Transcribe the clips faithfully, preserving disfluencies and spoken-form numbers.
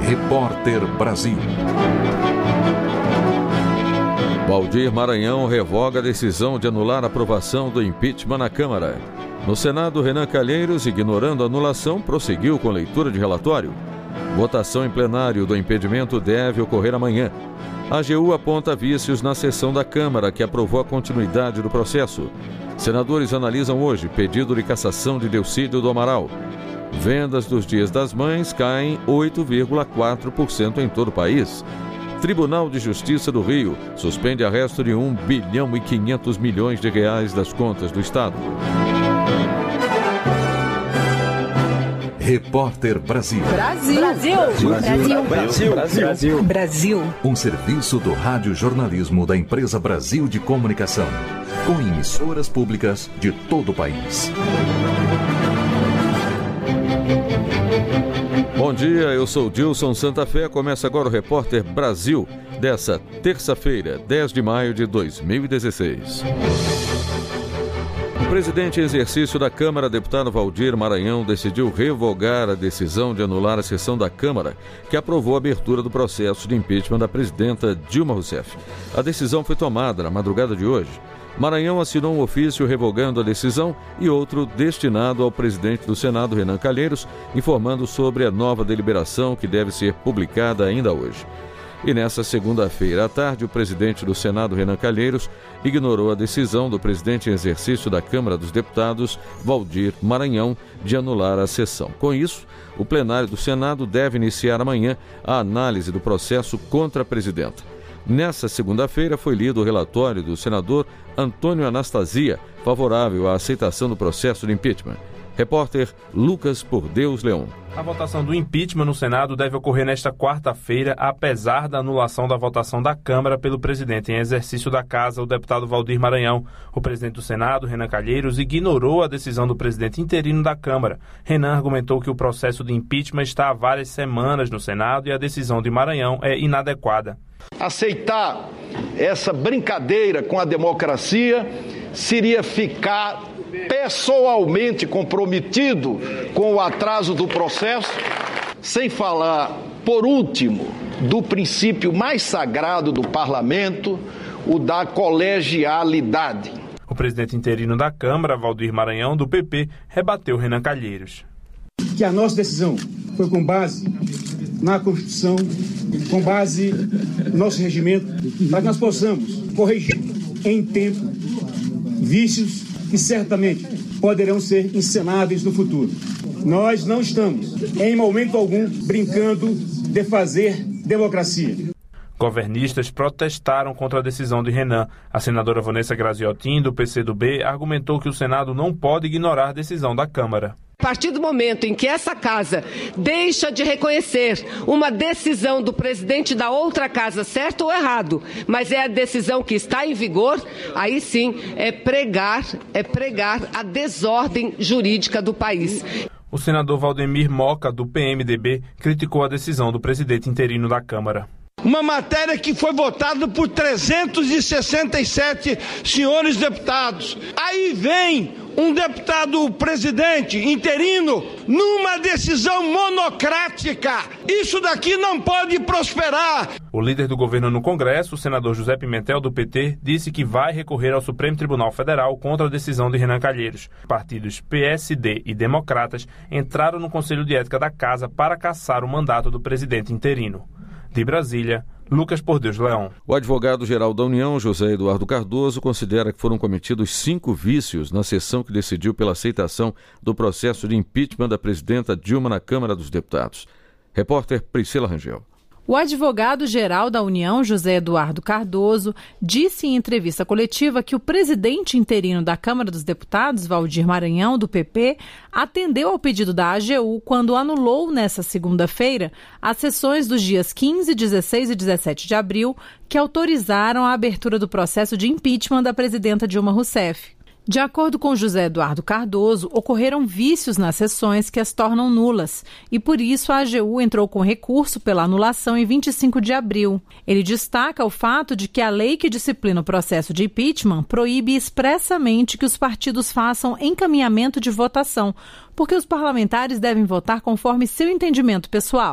Repórter Brasil. Valdir Maranhão revoga a decisão de anular a aprovação do impeachment na Câmara. No Senado, Renan Calheiros, ignorando a anulação, prosseguiu com leitura de relatório. Votação em plenário do impedimento deve ocorrer amanhã. A AGU aponta vícios na sessão da Câmara, que aprovou a continuidade do processo. Senadores analisam hoje pedido de cassação de Delcídio do Amaral. Vendas dos Dias das Mães caem oito vírgula quatro por cento em todo o país. Tribunal de Justiça do Rio suspende arresto de um bilhão e quinhentos milhões de reais das contas do Estado. Repórter Brasil. Brasil. Brasil. Brasil. Brasil. Brasil. Brasil. Brasil. Um serviço do radiojornalismo da empresa Brasil de Comunicação, com emissoras públicas de todo o país. Bom dia, eu sou Dilson Santa Fé. Começa agora o Repórter Brasil, dessa terça-feira, dez de maio de dois mil e dezesseis. O presidente em exercício da Câmara, deputado Valdir Maranhão, decidiu revogar a decisão de anular a sessão da Câmara, que aprovou a abertura do processo de impeachment da presidenta Dilma Rousseff. A decisão foi tomada na madrugada de hoje. Maranhão assinou um ofício revogando a decisão e outro destinado ao presidente do Senado, Renan Calheiros, informando sobre a nova deliberação que deve ser publicada ainda hoje. E nessa segunda-feira à tarde, o presidente do Senado, Renan Calheiros, ignorou a decisão do presidente em exercício da Câmara dos Deputados, Valdir Maranhão, de anular a sessão. Com isso, o plenário do Senado deve iniciar amanhã a análise do processo contra a presidenta. Nessa segunda-feira foi lido o relatório do senador Antônio Anastasia, favorável à aceitação do processo de impeachment. Repórter Lucas Por Deus Leão. A votação do impeachment no Senado deve ocorrer nesta quarta-feira, apesar da anulação da votação da Câmara pelo presidente em exercício da Casa, o deputado Valdir Maranhão. O presidente do Senado, Renan Calheiros, ignorou a decisão do presidente interino da Câmara. Renan argumentou que o processo de impeachment está há várias semanas no Senado e a decisão de Maranhão é inadequada. Aceitar essa brincadeira com a democracia seria ficar pessoalmente comprometido com o atraso do processo, sem falar, por último, do princípio mais sagrado do parlamento, o da colegialidade. O presidente interino da Câmara, Valdir Maranhão, do P P, rebateu Renan Calheiros. Que a nossa decisão foi com base na Constituição, com base no nosso regimento, para que nós possamos corrigir em tempo vícios que certamente poderão ser encenáveis no futuro. Nós não estamos, em momento algum, brincando de fazer democracia. Governistas protestaram contra a decisão de Renan. A senadora Vanessa Graziotin, do P C do B, argumentou que o Senado não pode ignorar a decisão da Câmara. A partir do momento em que essa casa deixa de reconhecer uma decisão do presidente da outra casa, certo ou errado, mas é a decisão que está em vigor, aí sim é pregar, é pregar a desordem jurídica do país. O senador Valdemir Moca, do P M D B, criticou a decisão do presidente interino da Câmara. Uma matéria que foi votada por trezentos e sessenta e sete senhores deputados. Aí vem um deputado presidente interino numa decisão monocrática. Isso daqui não pode prosperar. O líder do governo no Congresso, o senador José Pimentel, do P T, disse que vai recorrer ao Supremo Tribunal Federal contra a decisão de Renan Calheiros. Partidos P S D e Democratas entraram no Conselho de Ética da Casa para cassar o mandato do presidente interino. De Brasília, Lucas Por Deus Leão. O advogado-geral da União, José Eduardo Cardoso, considera que foram cometidos cinco vícios na sessão que decidiu pela aceitação do processo de impeachment da presidenta Dilma na Câmara dos Deputados. Repórter Priscila Rangel. O advogado-geral da União, José Eduardo Cardoso, disse em entrevista coletiva que o presidente interino da Câmara dos Deputados, Valdir Maranhão, do P P, atendeu ao pedido da A G U quando anulou, nesta segunda-feira, as sessões dos dias quinze, dezesseis e dezessete de abril, que autorizaram a abertura do processo de impeachment da presidenta Dilma Rousseff. De acordo com José Eduardo Cardoso, ocorreram vícios nas sessões que as tornam nulas e, por isso, a A G U entrou com recurso pela anulação em vinte e cinco de abril. Ele destaca o fato de que a lei que disciplina o processo de impeachment proíbe expressamente que os partidos façam encaminhamento de votação, porque os parlamentares devem votar conforme seu entendimento pessoal.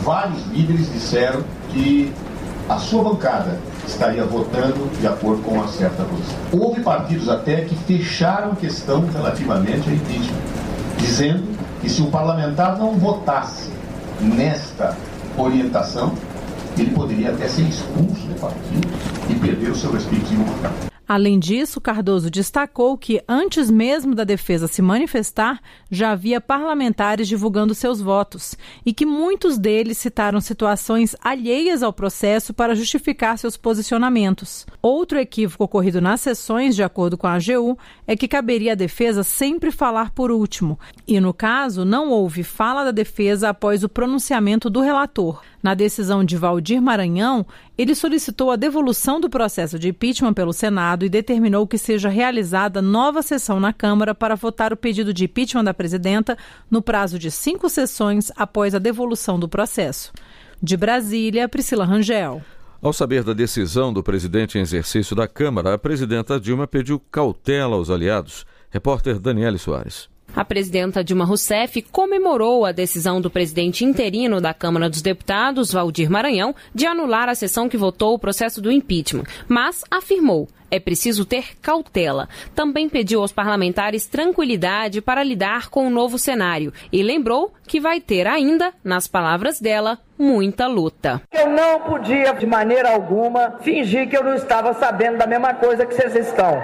Vários líderes disseram que a sua bancada estaria votando de acordo com uma certa posição. Houve partidos até que fecharam a questão relativamente ao impeachment, dizendo que se o parlamentar não votasse nesta orientação, ele poderia até ser expulso do partido e perder o seu respectivo mandato. Além disso, Cardoso destacou que, antes mesmo da defesa se manifestar, já havia parlamentares divulgando seus votos e que muitos deles citaram situações alheias ao processo para justificar seus posicionamentos. Outro equívoco ocorrido nas sessões, de acordo com a A G U, é que caberia à defesa sempre falar por último. E, no caso, não houve fala da defesa após o pronunciamento do relator. Na decisão de Valdir Maranhão, ele solicitou a devolução do processo de impeachment pelo Senado e determinou que seja realizada nova sessão na Câmara para votar o pedido de impeachment da presidenta no prazo de cinco sessões após a devolução do processo. De Brasília, Priscila Rangel. Ao saber da decisão do presidente em exercício da Câmara, a presidenta Dilma pediu cautela aos aliados. Repórter Daniele Soares. A presidenta Dilma Rousseff comemorou a decisão do presidente interino da Câmara dos Deputados, Valdir Maranhão, de anular a sessão que votou o processo do impeachment, mas afirmou: é preciso ter cautela. Também pediu aos parlamentares tranquilidade para lidar com o novo cenário e lembrou que vai ter ainda, nas palavras dela, muita luta. Eu não podia, de maneira alguma, fingir que eu não estava sabendo da mesma coisa que vocês estão.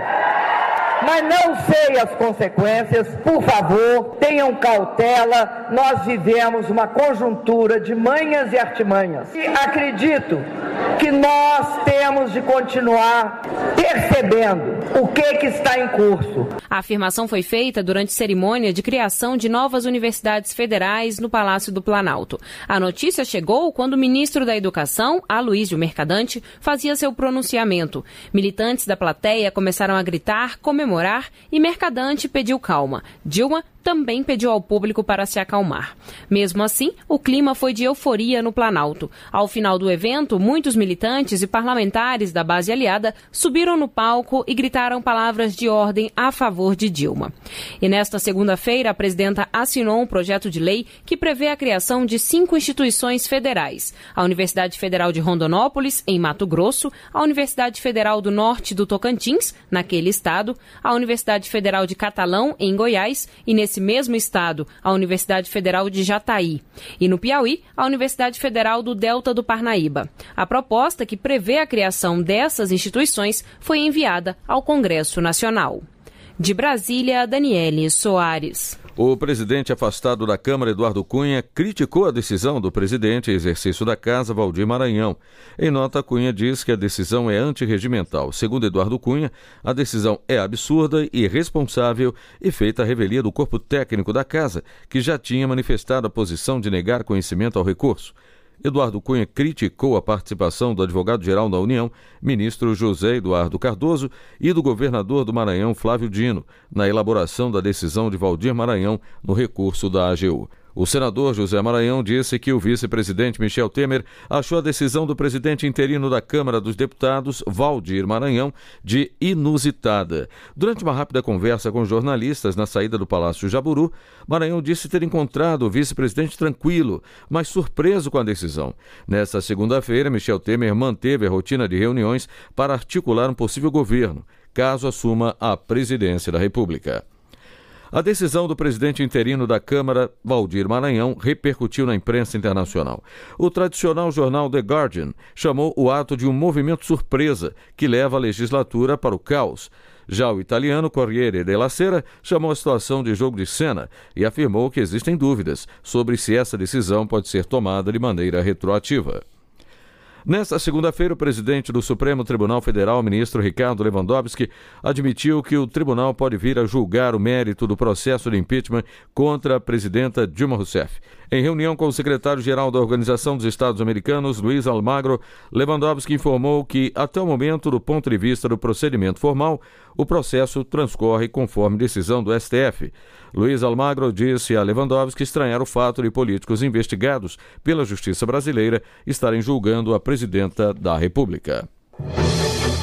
Mas não sei as consequências, por favor, tenham cautela, nós vivemos uma conjuntura de manhas e artimanhas. E acredito que nós temos de continuar percebendo o que, que está em curso. A afirmação foi feita durante cerimônia de criação de novas universidades federais no Palácio do Planalto. A notícia chegou quando o ministro da Educação, Aloysio Mercadante, fazia seu pronunciamento. Militantes da plateia começaram a gritar, comemorar, e Mercadante pediu calma. Dilma também pediu ao público para se acalmar. Mesmo assim, o clima foi de euforia no Planalto. Ao final do evento, muitos militantes e parlamentares da base aliada subiram no palco e gritaram palavras de ordem a favor de Dilma. E nesta segunda-feira, a presidenta assinou um projeto de lei que prevê a criação de cinco instituições federais: a Universidade Federal de Rondonópolis, em Mato Grosso, a Universidade Federal do Norte do Tocantins, naquele estado, a Universidade Federal de Catalão, em Goiás, e nesse mesmo estado, a Universidade Federal de Jataí. E no Piauí, a Universidade Federal do Delta do Parnaíba. A proposta que prevê a criação dessas instituições foi enviada ao Congresso Nacional. De Brasília, Daniele Soares. O presidente afastado da Câmara, Eduardo Cunha, criticou a decisão do presidente em exercício da Casa, Valdir Maranhão. Em nota, Cunha diz que a decisão é antirregimental. Segundo Eduardo Cunha, a decisão é absurda e irresponsável e feita à revelia do corpo técnico da Casa, que já tinha manifestado a posição de negar conhecimento ao recurso. Eduardo Cunha criticou a participação do advogado-geral da União, ministro José Eduardo Cardoso, e do governador do Maranhão, Flávio Dino, na elaboração da decisão de Valdir Maranhão no recurso da A G U. O senador José Maranhão disse que o vice-presidente Michel Temer achou a decisão do presidente interino da Câmara dos Deputados, Valdir Maranhão, de inusitada. Durante uma rápida conversa com jornalistas na saída do Palácio Jaburu, Maranhão disse ter encontrado o vice-presidente tranquilo, mas surpreso com a decisão. Nesta segunda-feira, Michel Temer manteve a rotina de reuniões para articular um possível governo, caso assuma a presidência da República. A decisão do presidente interino da Câmara, Valdir Maranhão, repercutiu na imprensa internacional. O tradicional jornal The Guardian chamou o ato de um movimento surpresa que leva a legislatura para o caos. Já o italiano Corriere della Sera chamou a situação de jogo de cena e afirmou que existem dúvidas sobre se essa decisão pode ser tomada de maneira retroativa. Nesta segunda-feira, o presidente do Supremo Tribunal Federal, ministro Ricardo Lewandowski, admitiu que o tribunal pode vir a julgar o mérito do processo de impeachment contra a presidenta Dilma Rousseff. Em reunião com o secretário-geral da Organização dos Estados Americanos, Luiz Almagro, Lewandowski informou que, até o momento, do ponto de vista do procedimento formal, o processo transcorre conforme decisão do S T F. Luiz Almagro disse a Lewandowski estranhar o fato de políticos investigados pela Justiça brasileira estarem julgando a presidenta da República.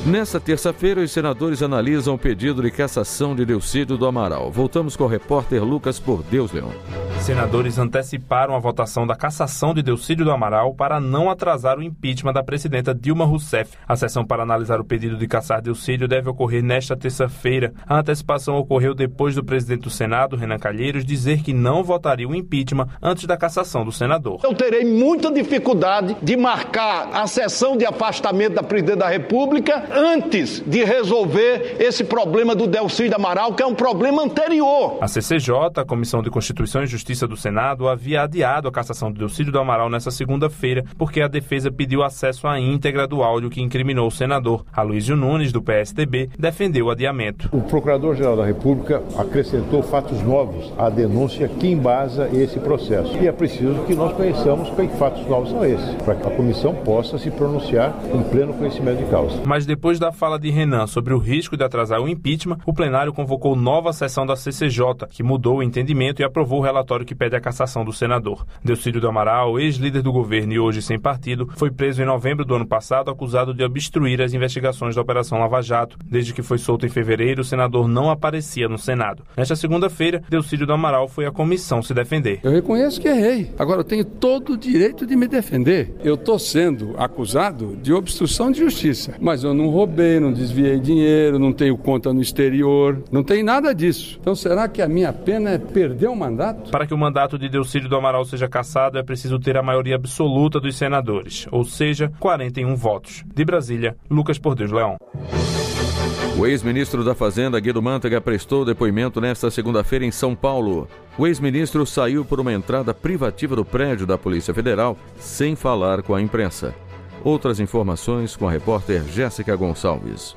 Nesta terça-feira, os senadores analisam o pedido de cassação de Delcídio do Amaral. Voltamos com o repórter Lucas Por Deus Leão. Senadores anteciparam a votação da cassação de Delcídio do Amaral para não atrasar o impeachment da presidenta Dilma Rousseff. A sessão para analisar o pedido de cassar Delcídio deve ocorrer nesta terça-feira. A antecipação ocorreu depois do presidente do Senado, Renan Calheiros, dizer que não votaria o impeachment antes da cassação do senador. Eu terei muita dificuldade de marcar a sessão de afastamento da presidente da República antes de resolver esse problema do Delcídio Amaral, que é um problema anterior. A C C J, a Comissão de Constituição e Justiça do Senado, havia adiado a cassação de Delcídio do Amaral nesta segunda-feira, porque a defesa pediu acesso à íntegra do áudio que incriminou o senador. Aloysio Nunes, do P S D B, defendeu o adiamento. O Procurador-Geral da República acrescentou fatos novos à denúncia que embasa esse processo. E é preciso que nós conheçamos que fatos novos são esses, para que a comissão possa se pronunciar com pleno conhecimento de causa. Mas depois da fala de Renan sobre o risco de atrasar o impeachment, o plenário convocou nova sessão da C C J, que mudou o entendimento e aprovou o relatório que pede a cassação do senador. Delcídio do Amaral, ex-líder do governo e hoje sem partido, foi preso em novembro do ano passado, acusado de obstruir as investigações da Operação Lava Jato. Desde que foi solto em fevereiro, o senador não aparecia no Senado. Nesta segunda-feira, Delcídio do Amaral foi à comissão se defender. Eu reconheço que errei. Agora eu tenho todo o direito de me defender. Eu estou sendo acusado de obstrução de justiça, mas eu não roubei, não desviei dinheiro, não tenho conta no exterior, não tem nada disso. Então será que a minha pena é perder o mandato? Para que o mandato de Delcídio do Amaral seja cassado, é preciso ter a maioria absoluta dos senadores, ou seja, quarenta e um votos. De Brasília, Lucas Por Deus Leão. O ex-ministro da Fazenda, Guido Mantega, prestou depoimento nesta segunda-feira em São Paulo. O ex-ministro saiu por uma entrada privativa do prédio da Polícia Federal sem falar com a imprensa. Outras informações com a repórter Jéssica Gonçalves.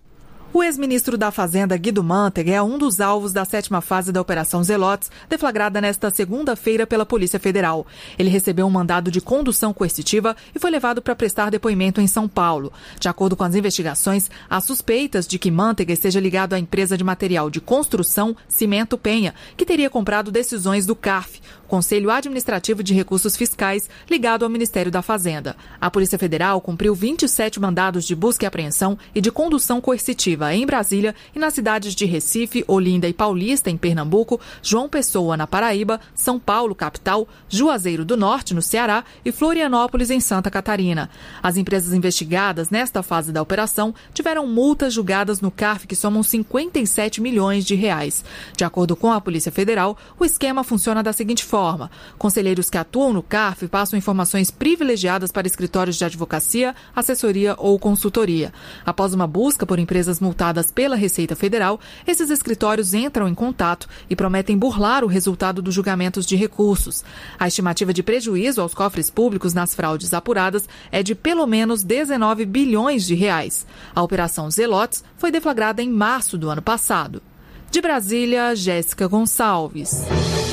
O ex-ministro da Fazenda, Guido Mantega, é um dos alvos da sétima fase da Operação Zelotes, deflagrada nesta segunda-feira pela Polícia Federal. Ele recebeu um mandado de condução coercitiva e foi levado para prestar depoimento em São Paulo. De acordo com as investigações, há suspeitas de que Mantega esteja ligado à empresa de material de construção Cimento Penha, que teria comprado decisões do CARF, Conselho Administrativo de Recursos Fiscais, ligado ao Ministério da Fazenda. A Polícia Federal cumpriu vinte e sete mandados de busca e apreensão e de condução coercitiva em Brasília e nas cidades de Recife, Olinda e Paulista, em Pernambuco, João Pessoa, na Paraíba, São Paulo, capital, Juazeiro do Norte, no Ceará e Florianópolis, em Santa Catarina. As empresas investigadas nesta fase da operação tiveram multas julgadas no CARF que somam cinquenta e sete milhões de reais. De acordo com a Polícia Federal, o esquema funciona da seguinte forma: conselheiros que atuam no CARF passam informações privilegiadas para escritórios de advocacia, assessoria ou consultoria. Após uma busca por empresas multadas pela Receita Federal, esses escritórios entram em contato e prometem burlar o resultado dos julgamentos de recursos. A estimativa de prejuízo aos cofres públicos nas fraudes apuradas é de pelo menos dezenove bilhões de reais. A Operação Zelotes foi deflagrada em março do ano passado. De Brasília, Jéssica Gonçalves.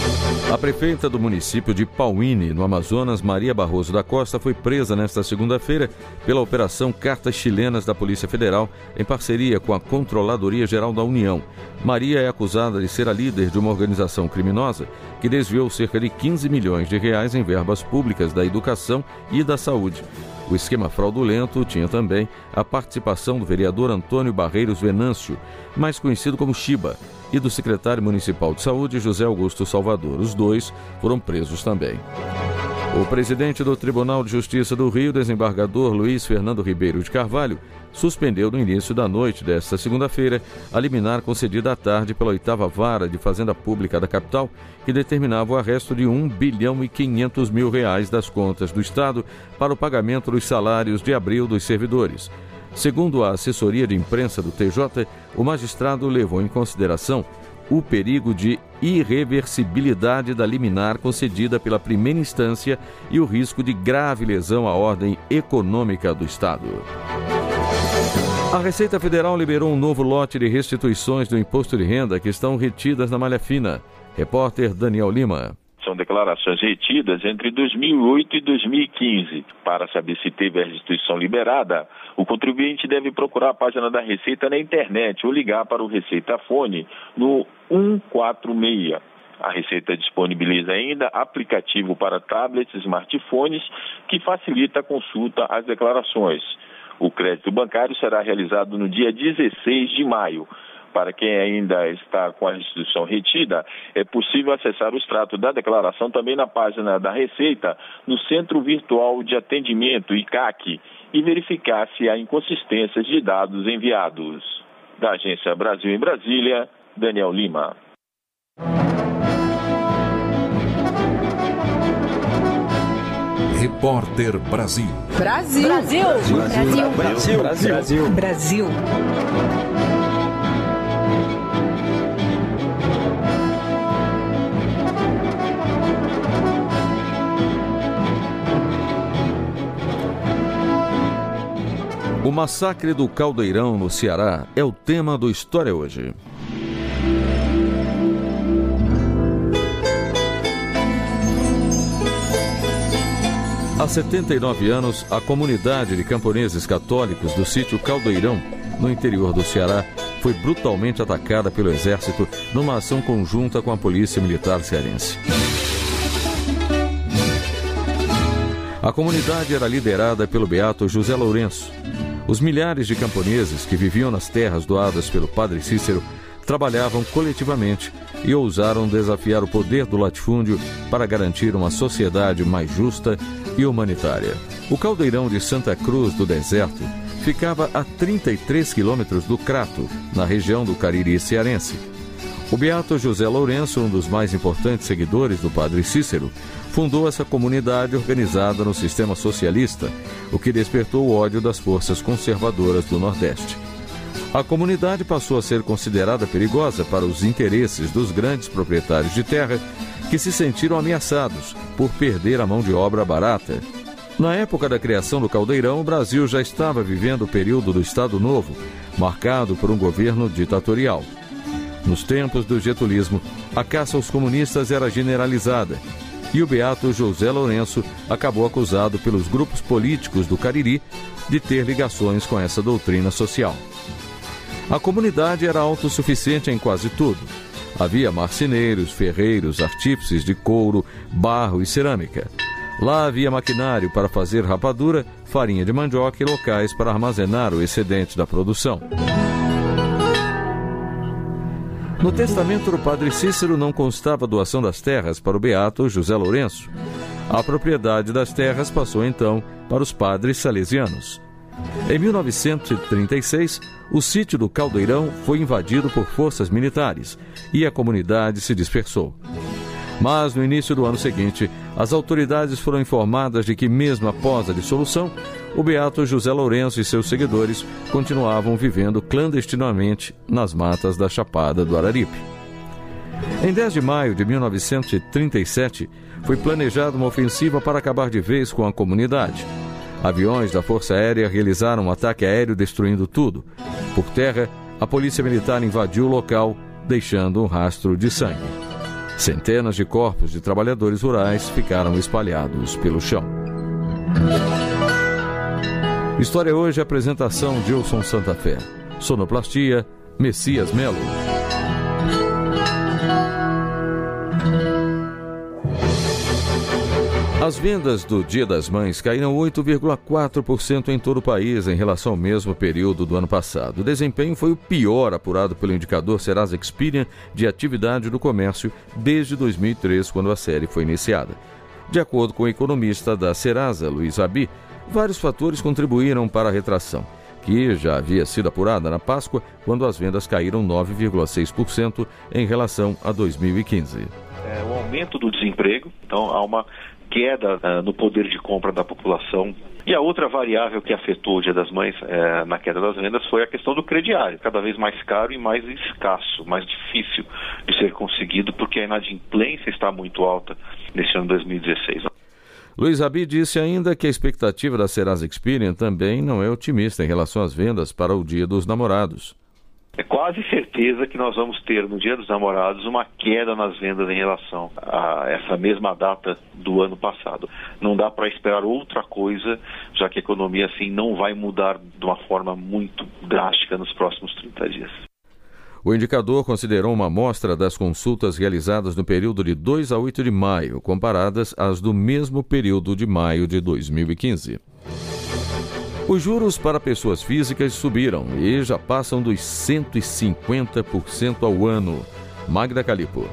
A prefeita do município de Pauíne, no Amazonas, Maria Barroso da Costa, foi presa nesta segunda-feira pela Operação Cartas Chilenas da Polícia Federal, em parceria com a Controladoria Geral da União. Maria é acusada de ser a líder de uma organização criminosa que desviou cerca de quinze milhões de reais em verbas públicas da educação e da saúde. O esquema fraudulento tinha também a participação do vereador Antônio Barreiros Venâncio, mais conhecido como Chiba, e do secretário municipal de saúde, José Augusto Salvador. Os dois foram presos também. O presidente do Tribunal de Justiça do Rio, desembargador Luiz Fernando Ribeiro de Carvalho, suspendeu no início da noite desta segunda-feira a liminar concedida à tarde pela oitava vara de Fazenda Pública da capital, que determinava o arresto de um bilhão e quinhentos mil reais das contas do Estado para o pagamento dos salários de abril dos servidores. Segundo a assessoria de imprensa do T J, o magistrado levou em consideração o perigo de irreversibilidade da liminar concedida pela primeira instância e o risco de grave lesão à ordem econômica do Estado. A Receita Federal liberou um novo lote de restituições do imposto de renda que estão retidas na malha fina. Repórter Daniel Lima. São declarações retidas entre dois mil e oito e dois mil e quinze. Para saber se teve a restituição liberada, o contribuinte deve procurar a página da Receita na internet ou ligar para o Receita Fone no um quatro seis. A Receita disponibiliza ainda aplicativo para tablets e smartphones que facilita a consulta às declarações. O crédito bancário será realizado no dia dezesseis de maio. Para quem ainda está com a instituição retida, é possível acessar o extrato da declaração também na página da Receita, no Centro Virtual de Atendimento, I C A C, e verificar se há inconsistências de dados enviados. Da Agência Brasil em Brasília, Daniel Lima. Repórter Brasil. Brasil. Brasil. Brasil. Brasil. Brasil. Brasil. Brasil. O massacre do Caldeirão, no Ceará, é o tema do História Hoje. Há setenta e nove anos, a comunidade de camponeses católicos do sítio Caldeirão, no interior do Ceará, foi brutalmente atacada pelo Exército numa ação conjunta com a Polícia Militar cearense. A comunidade era liderada pelo beato José Lourenço. Os milhares de camponeses que viviam nas terras doadas pelo padre Cícero trabalhavam coletivamente e ousaram desafiar o poder do latifúndio para garantir uma sociedade mais justa e humanitária. O Caldeirão de Santa Cruz do Deserto ficava a trinta e três quilômetros do Crato, na região do Cariri cearense. O beato José Lourenço, um dos mais importantes seguidores do padre Cícero, fundou essa comunidade organizada no sistema socialista, o que despertou o ódio das forças conservadoras do Nordeste. A comunidade passou a ser considerada perigosa para os interesses dos grandes proprietários de terra, que se sentiram ameaçados por perder a mão de obra barata. Na época da criação do Caldeirão, o Brasil já estava vivendo o período do Estado Novo, marcado por um governo ditatorial. Nos tempos do getulismo, a caça aos comunistas era generalizada, e o beato José Lourenço acabou acusado pelos grupos políticos do Cariri de ter ligações com essa doutrina social. A comunidade era autossuficiente em quase tudo. Havia marceneiros, ferreiros, artífices de couro, barro e cerâmica. Lá havia maquinário para fazer rapadura, farinha de mandioca e locais para armazenar o excedente da produção. No testamento do padre Cícero não constava doação das terras para o beato José Lourenço. A propriedade das terras passou então para os padres salesianos. Em mil novecentos e trinta e seis, o sítio do Caldeirão foi invadido por forças militares e a comunidade se dispersou. Mas no início do ano seguinte, as autoridades foram informadas de que, mesmo após a dissolução, o beato José Lourenço e seus seguidores continuavam vivendo clandestinamente nas matas da Chapada do Araripe. Em dez de maio de mil novecentos e trinta e sete, foi planejada uma ofensiva para acabar de vez com a comunidade. Aviões da Força Aérea realizaram um ataque aéreo destruindo tudo. Por terra, a Polícia Militar invadiu o local, deixando um rastro de sangue. Centenas de corpos de trabalhadores rurais ficaram espalhados pelo chão. História Hoje, apresentação de Gilson Santa Fé. Sonoplastia, Messias Melo. As vendas do Dia das Mães caíram oito vírgula quatro por cento em todo o país em relação ao mesmo período do ano passado. O desempenho foi o pior apurado pelo indicador Serasa Experian de atividade do comércio desde dois mil e três, quando a série foi iniciada. De acordo com o economista da Serasa, Luiz Abi, vários fatores contribuíram para a retração, que já havia sido apurada na Páscoa, quando as vendas caíram nove vírgula seis por cento em relação a dois mil e quinze. É, o aumento do desemprego, então há uma queda uh, no poder de compra da população. E a outra variável que afetou o Dia das Mães uh, na queda das vendas foi a questão do crediário, cada vez mais caro e mais escasso, mais difícil de ser conseguido, porque a inadimplência está muito alta nesse ano dois mil e dezesseis. Luiz Abi disse ainda que a expectativa da Serasa Experian também não é otimista em relação às vendas para o Dia dos Namorados. É quase certeza que nós vamos ter no Dia dos Namorados uma queda nas vendas em relação a essa mesma data do ano passado. Não dá para esperar outra coisa, já que a economia assim não vai mudar de uma forma muito drástica nos próximos trinta dias. O indicador considerou uma amostra das consultas realizadas no período de dois a oito de maio, comparadas às do mesmo período de maio de dois mil e quinze. Os juros para pessoas físicas subiram e já passam dos cento e cinquenta por cento ao ano. Magda Calipo.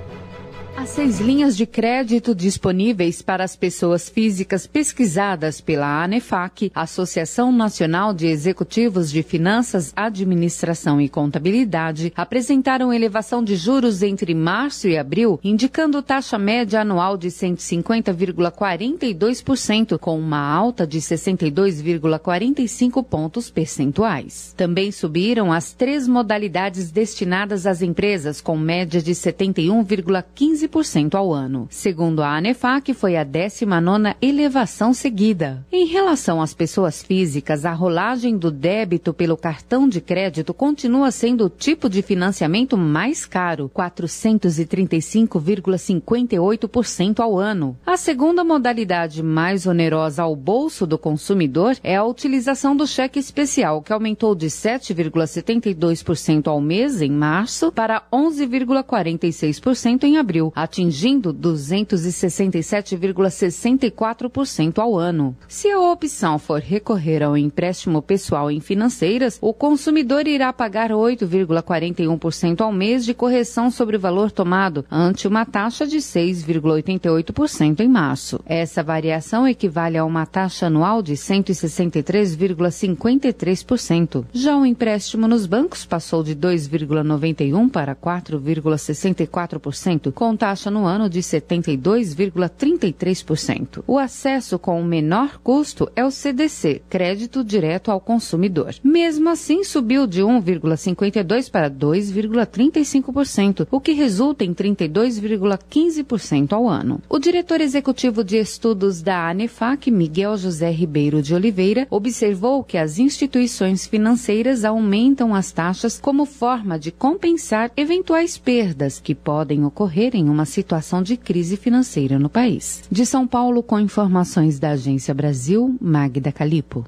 As seis linhas de crédito disponíveis para as pessoas físicas pesquisadas pela ANEFAC, Associação Nacional de Executivos de Finanças, Administração e Contabilidade, apresentaram elevação de juros entre março e abril, indicando taxa média anual de cento e cinquenta vírgula quarenta e dois por cento, com uma alta de sessenta e dois vírgula quarenta e cinco pontos percentuais. Também subiram as três modalidades destinadas às empresas, com média de setenta e um vírgula quinze por cento ao ano. Segundo a ANEFAC, foi a décima nona elevação seguida. Em relação às pessoas físicas, a rolagem do débito pelo cartão de crédito continua sendo o tipo de financiamento mais caro, quatrocentos e trinta e cinco vírgula cinquenta e oito por cento ao ano. A segunda modalidade mais onerosa ao bolso do consumidor é a utilização do cheque especial, que aumentou de sete vírgula setenta e dois por cento ao mês em março para onze vírgula quarenta e seis por cento em abril, atingindo duzentos e sessenta e sete vírgula sessenta e quatro por cento ao ano. Se a opção for recorrer ao empréstimo pessoal em financeiras, o consumidor irá pagar oito vírgula quarenta e um por cento ao mês de correção sobre o valor tomado, ante uma taxa de seis vírgula oitenta e oito por cento em março. Essa variação equivale a uma taxa anual de cento e sessenta e três vírgula cinquenta e três por cento. Já o empréstimo nos bancos passou de dois vírgula noventa e um por cento para quatro vírgula sessenta e quatro por cento, com taxa no ano de setenta e dois vírgula trinta e três por cento. O acesso com o menor custo é o C D C, Crédito Direto ao Consumidor. Mesmo assim, subiu de um vírgula cinquenta e dois por cento para dois vírgula trinta e cinco por cento, o que resulta em trinta e dois vírgula quinze por cento ao ano. O diretor executivo de estudos da ANEFAC, Miguel José Ribeiro de Oliveira, observou que as instituições financeiras aumentam as taxas como forma de compensar eventuais perdas que podem ocorrer em uma situação de crise financeira no país. De São Paulo, com informações da Agência Brasil, Magda Calipo.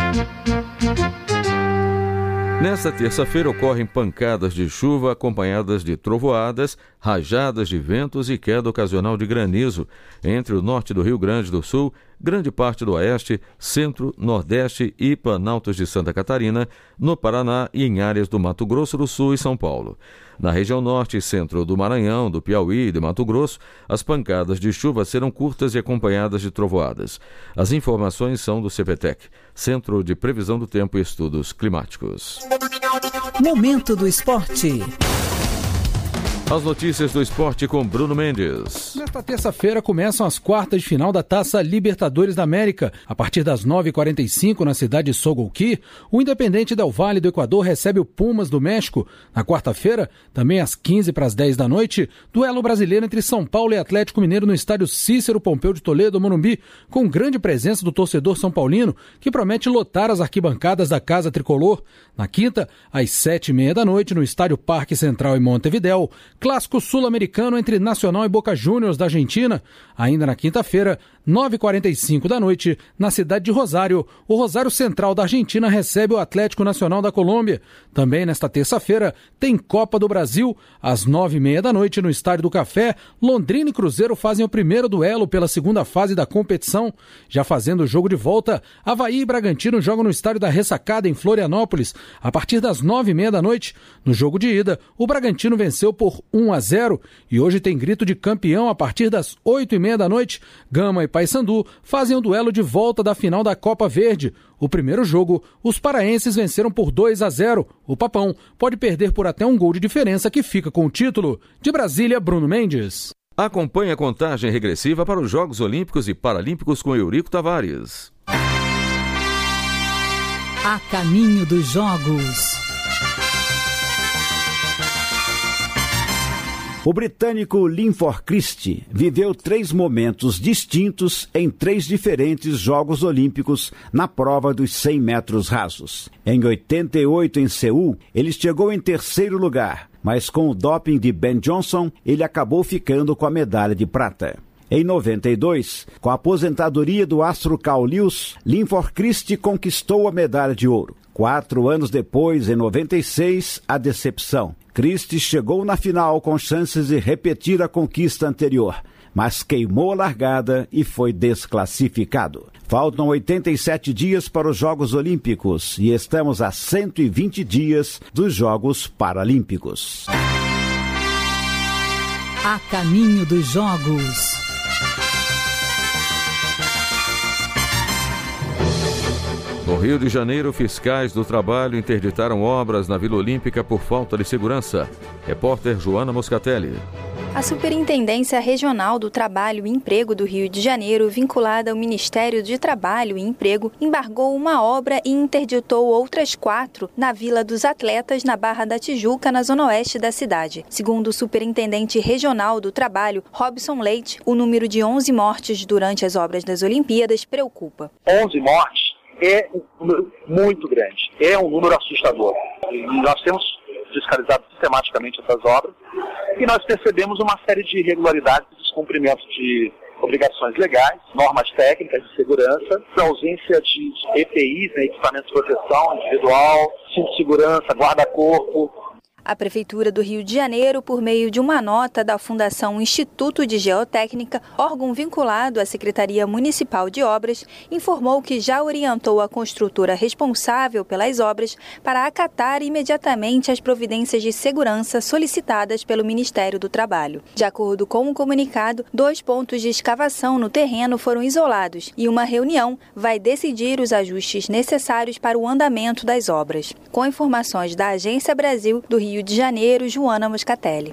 Nesta terça-feira ocorrem pancadas de chuva acompanhadas de trovoadas, rajadas de ventos e queda ocasional de granizo entre o norte do Rio Grande do Sul, grande parte do Oeste, Centro, Nordeste e Planaltos de Santa Catarina, no Paraná e em áreas do Mato Grosso do Sul e São Paulo. Na região norte e centro do Maranhão, do Piauí e de Mato Grosso, as pancadas de chuva serão curtas e acompanhadas de trovoadas. As informações são do CPTEC, Centro de Previsão do Tempo e Estudos Climáticos. Momento do Esporte. As notícias do esporte com Bruno Mendes. Nesta terça-feira começam as quartas de final da Taça Libertadores da América. A partir das nove e quarenta e cinco, na cidade de Sogoquí, o Independente Del Valle do Equador recebe o Pumas do México. Na quarta-feira, também às quinze para as dez da noite, duelo brasileiro entre São Paulo e Atlético Mineiro no estádio Cícero Pompeu de Toledo, Morumbi, com grande presença do torcedor são paulino, que promete lotar as arquibancadas da Casa Tricolor. Na quinta, às sete e meia da noite, no estádio Parque Central em Montevidéu, clássico sul-americano entre Nacional e Boca Juniors da Argentina. Ainda na quinta-feira, nove e quarenta e cinco da noite, na cidade de Rosário, o Rosário Central da Argentina recebe o Atlético Nacional da Colômbia. Também nesta terça-feira, tem Copa do Brasil. Às nove e meia da noite, no Estádio do Café, Londrina e Cruzeiro fazem o primeiro duelo pela segunda fase da competição. Já fazendo o jogo de volta, Avaí e Bragantino jogam no Estádio da Ressacada, em Florianópolis, a partir das nove e meia da noite. No jogo de ida, o Bragantino venceu por um a zero e hoje tem grito de campeão a partir das oito e meia da noite. Gama e Paysandu fazem o duelo de volta da final da Copa Verde. O primeiro jogo, os paraenses venceram por dois a zero. O Papão pode perder por até um gol de diferença, que fica com o título. De Brasília, Bruno Mendes. Acompanhe a contagem regressiva para os Jogos Olímpicos e Paralímpicos com Eurico Tavares. A caminho dos Jogos. O britânico Linford Christie viveu três momentos distintos em três diferentes Jogos Olímpicos na prova dos cem metros rasos. Em oitenta e oito, em Seul, ele chegou em terceiro lugar, mas com o doping de Ben Johnson, ele acabou ficando com a medalha de prata. Em noventa e dois, com a aposentadoria do astro Carl Lewis, Linford Christie conquistou a medalha de ouro. Quatro anos depois, em noventa e seis, a decepção. Christie chegou na final com chances de repetir a conquista anterior, mas queimou a largada e foi desclassificado. Faltam oitenta e sete dias para os Jogos Olímpicos e estamos a cento e vinte dias dos Jogos Paralímpicos. A caminho dos Jogos. No Rio de Janeiro, fiscais do trabalho interditaram obras na Vila Olímpica por falta de segurança. Repórter Joana Moscatelli. A Superintendência Regional do Trabalho e Emprego do Rio de Janeiro, vinculada ao Ministério de Trabalho e Emprego, embargou uma obra e interditou outras quatro na Vila dos Atletas, na Barra da Tijuca, na zona oeste da cidade. Segundo o Superintendente Regional do Trabalho, Robson Leite, o número de onze mortes durante as obras das Olimpíadas preocupa. onze mortes é um número muito grande, é um número assustador. Nós temos fiscalizado sistematicamente essas obras e nós percebemos uma série de irregularidades e descumprimentos de obrigações legais, normas técnicas de segurança, ausência de E P Is, né, equipamentos de proteção individual, cinto de segurança, guarda-corpo. A Prefeitura do Rio de Janeiro, por meio de uma nota da Fundação Instituto de Geotécnica, órgão vinculado à Secretaria Municipal de Obras, informou que já orientou a construtora responsável pelas obras para acatar imediatamente as providências de segurança solicitadas pelo Ministério do Trabalho. De acordo com o comunicado, dois pontos de escavação no terreno foram isolados e uma reunião vai decidir os ajustes necessários para o andamento das obras. Com informações da Agência Brasil do Rio Rio de Janeiro, Joana Moscatelli.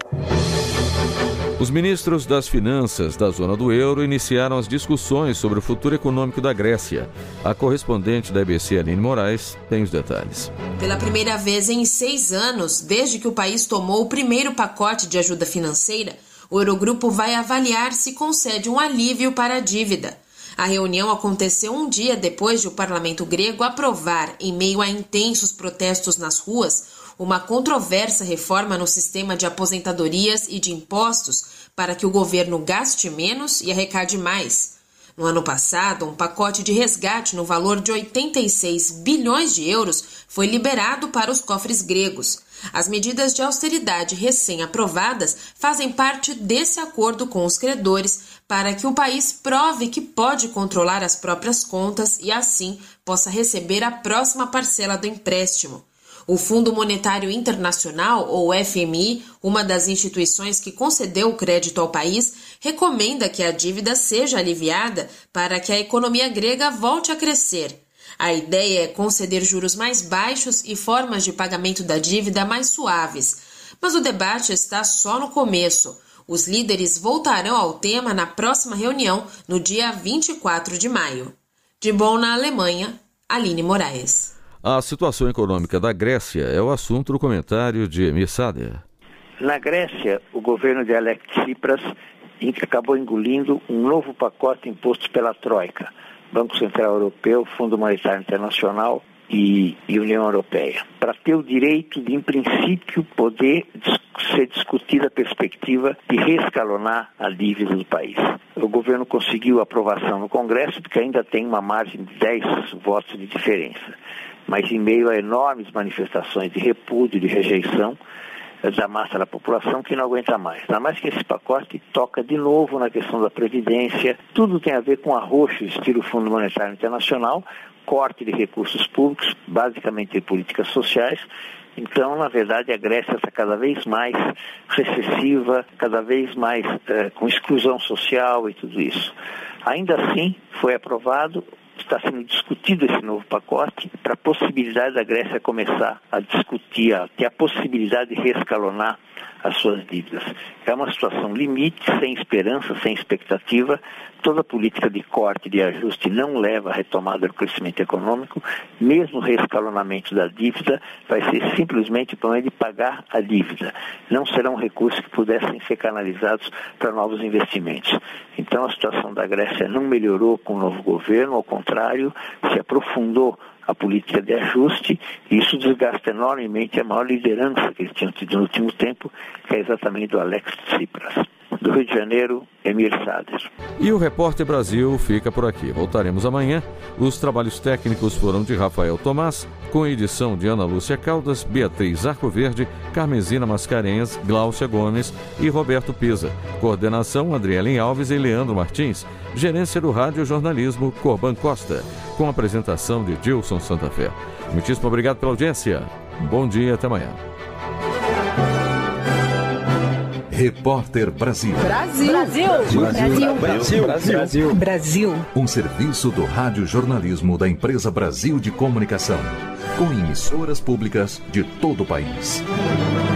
Os ministros das Finanças da zona do euro iniciaram as discussões sobre o futuro econômico da Grécia. A correspondente da E B C, Aline Moraes, tem os detalhes. Pela primeira vez em seis anos, desde que o país tomou o primeiro pacote de ajuda financeira, o Eurogrupo vai avaliar se concede um alívio para a dívida. A reunião aconteceu um dia depois de o parlamento grego aprovar, em meio a intensos protestos nas ruas, uma controversa reforma no sistema de aposentadorias e de impostos para que o governo gaste menos e arrecade mais. No ano passado, um pacote de resgate no valor de oitenta e seis bilhões de euros foi liberado para os cofres gregos. As medidas de austeridade recém-aprovadas fazem parte desse acordo com os credores para que o país prove que pode controlar as próprias contas e, assim, possa receber a próxima parcela do empréstimo. O Fundo Monetário Internacional, ou F M I, uma das instituições que concedeu o crédito ao país, recomenda que a dívida seja aliviada para que a economia grega volte a crescer. A ideia é conceder juros mais baixos e formas de pagamento da dívida mais suaves. Mas o debate está só no começo. Os líderes voltarão ao tema na próxima reunião, no dia vinte e quatro de maio. De Bonn, na Alemanha, Aline Moraes. A situação econômica da Grécia é o assunto do comentário de Emir Sader. Na Grécia, o governo de Alex Tsipras acabou engolindo um novo pacote imposto pela Troika, Banco Central Europeu, Fundo Monetário Internacional e, e União Europeia, para ter o direito de, em princípio, poder ser discutida a perspectiva de reescalonar a dívida do país. O governo conseguiu aprovação no Congresso, porque ainda tem uma margem de dez votos de diferença. Mas em meio a enormes manifestações de repúdio, de rejeição da massa da população que não aguenta mais. Ainda mais que esse pacote toca de novo na questão da Previdência, tudo tem a ver com arroxo, estilo Fundo Monetário Internacional, corte de recursos públicos, basicamente de políticas sociais. Então, na verdade, a Grécia está cada vez mais recessiva, cada vez mais é, com exclusão social e tudo isso. Ainda assim, foi aprovado, está sendo discutido esse novo pacote para a possibilidade da Grécia começar a discutir, a ter a possibilidade de reescalonar as suas dívidas. É uma situação limite, sem esperança, sem expectativa. Toda política de corte, de ajuste não leva à retomada do crescimento econômico. Mesmo o reescalonamento da dívida vai ser simplesmente o problema de pagar a dívida. Não serão recursos que pudessem ser canalizados para novos investimentos. Então a situação da Grécia não melhorou com o novo governo, ao contrário, se aprofundou a política de ajuste, e isso desgasta enormemente a maior liderança que eles tinham tido no último tempo, que é exatamente do Alex Tsipras. Do Rio de Janeiro, Emir Sader. E o Repórter Brasil fica por aqui. Voltaremos amanhã. Os trabalhos técnicos foram de Rafael Tomás, com edição de Ana Lúcia Caldas, Beatriz Arcoverde, Carmesina Mascarenhas, Gláucia Gomes e Roberto Pisa. Coordenação, Adrielen Alves e Leandro Martins. Gerência do Rádio Jornalismo, Corban Costa. Com apresentação de Dilson Santa Fé. Muitíssimo obrigado pela audiência. Um bom dia, até amanhã. Repórter Brasil. Brasil. Brasil. Brasil. Brasil. Brasil. Brasil. Um serviço do Rádio Jornalismo da empresa Brasil de Comunicação, com emissoras públicas de todo o país.